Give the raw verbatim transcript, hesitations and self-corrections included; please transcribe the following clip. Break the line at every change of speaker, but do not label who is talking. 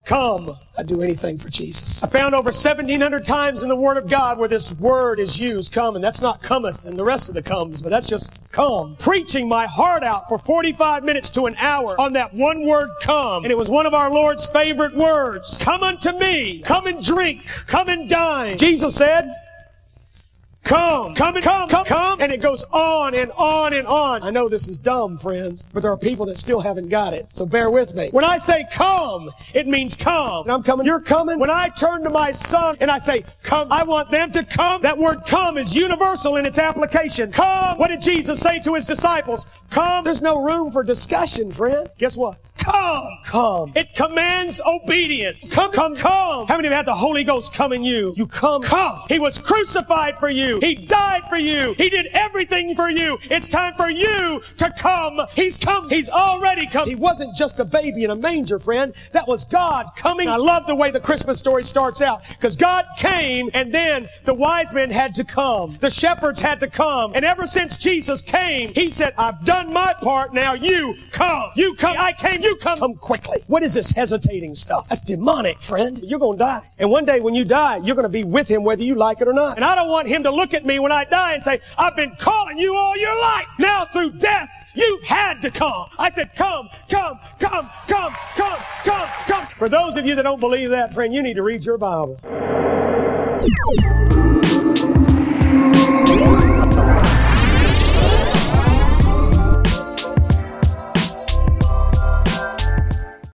Come. I'd do anything for Jesus. I found over seventeen hundred times in the Word of God where this word is used, come, and that's not cometh and the rest of the comes, but that's just come. Preaching my heart out for forty-five minutes to an hour on that one word, come. And it was one of our Lord's favorite words. Come unto me. Come and drink. Come and dine. Jesus said, come, come, and come, come, come. And it goes on and on and on. I know this is dumb, friends, but there are people that still haven't got it. So bear with me. When I say come, it means come. And I'm coming. You're coming. When I turn to my son and I say, come, I want them to come. That word come is universal in its application. Come. What did Jesus say to his disciples? Come. There's no room for discussion, friend. Guess what? Come. Come. It commands obedience. Come, come, come. How many have had the Holy Ghost come in you? You come. Come. He was crucified for you. He died for you. He did everything for you. It's time for you to come. He's come. He's already come. He wasn't just a baby in a manger, friend. That was God coming. I love the way the Christmas story starts out, because God came and then the wise men had to come. The shepherds had to come. And ever since Jesus came, he said, I've done my part. Now you come. You come. I came. You come. Come quickly. What is this hesitating stuff? That's demonic, friend. You're going to die. And one day when you die, you're going to be with him whether you like it or not. And I don't want him to look at me when I die and say, I've been calling you all your life. Now through death, you've had to come. I said, come, come, come, come, come, come, come. For those of you that don't believe that, friend, you need to read your Bible.